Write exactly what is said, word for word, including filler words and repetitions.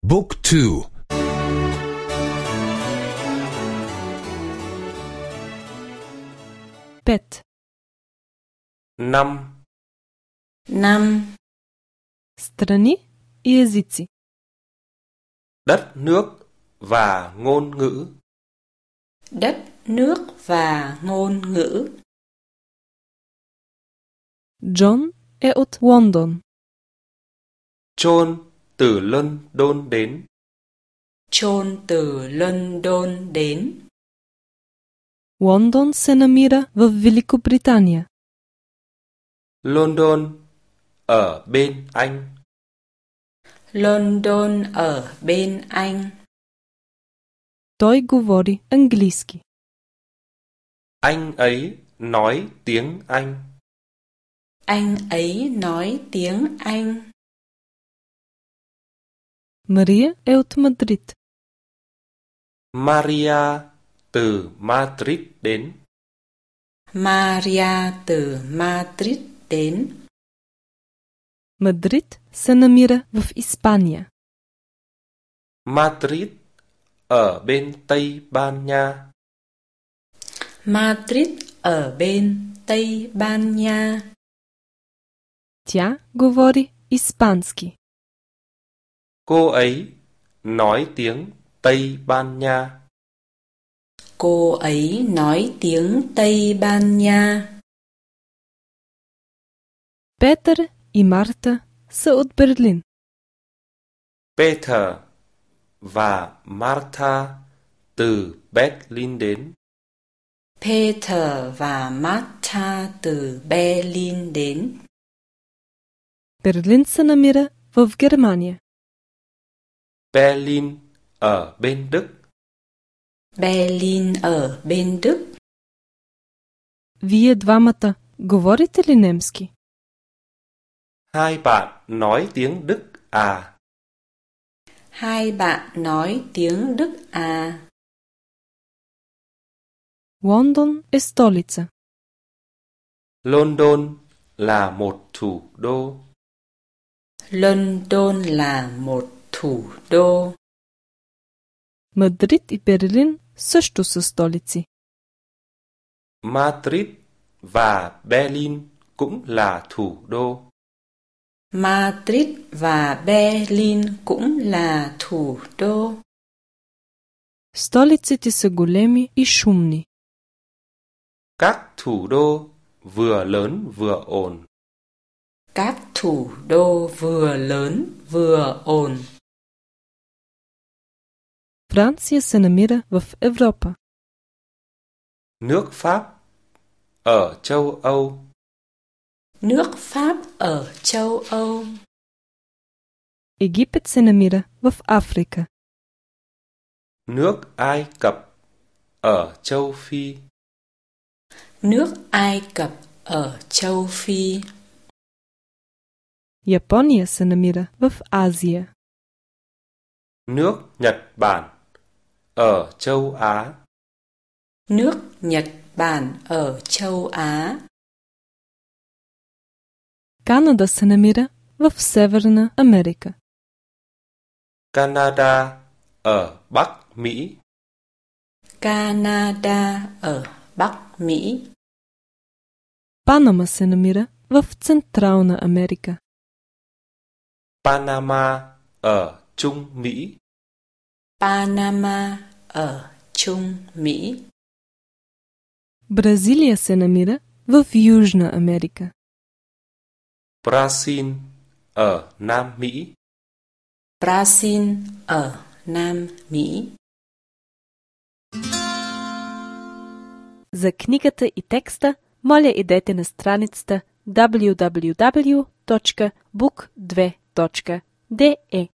Book two. Пет. Năm. Năm. Страни и езици. Đất nước và ngôn ngữ. Đất nước và ngôn ngữ. Джон е от Лондон. John từ London đến. John từ London đến. Лондон се намира в Великобритания. London ở bên Anh. London ở bên Anh. Той говори английски. Anh ấy nói tiếng Anh. Anh ấy nói tiếng Anh. Мария е от Мадрид. Maria từ Madrid đến. Maria từ Madrid đến. Мадрид се намира в Испания. Madrid ở bên Tây Ban Nha. Madrid ở bên Tây Ban Nha. Тя говори испански. Cô ấy nói tiếng Tây Ban Nha. Cô ấy nói tiếng Tây Ban Nha. Петър и Марта са от Берлин. Peter và Martha từ Berlin đến. Peter và Martha từ Berlin đến. Берлин се намира в Германия. Berlin ở bên Đức. Berlin ở bên Đức. Вие двамата говорите ли немски? Hai bạn nói tiếng Đức à? Hai bạn nói tiếng Đức à? Лондон е столица. London là một thủ đô. London là một thủ đô. Мадрид и Берлин също са столици. Madrid và Berlin cũng là thủ đô. Madrid và Berlin cũng là thủ đô. Столиците са големи и шумни. Các thủ đô vừa lớn vừa ồn. Các thủ đô vừa lớn vừa ồn. Франция се намира в Европа. Nước Pháp ở châu Âu. Nước Pháp ở châu Âu. Египет се намира в Африка. Nước Ai Cập ở châu Phi. Nước Ai Cập ở châu Phi. Япония се намира в Азия. Nước Nhật Bản ở châu Á. Nước Nhật Bản ở châu Á. Канада се намира в Северна Америка. Canada ở Bắc Mỹ. Canada ở Bắc Mỹ. Панама се намира в Централна Америка. Panama ở Trung Mỹ. Panama ở Trung Mỹ. Бразилия се намира в Южна Америка. Brazil ở Nam Mỹ. Brazil ở Nam Mỹ. За книгата и текста, моля идете на страницата даблю даблю даблю точка бук две точка де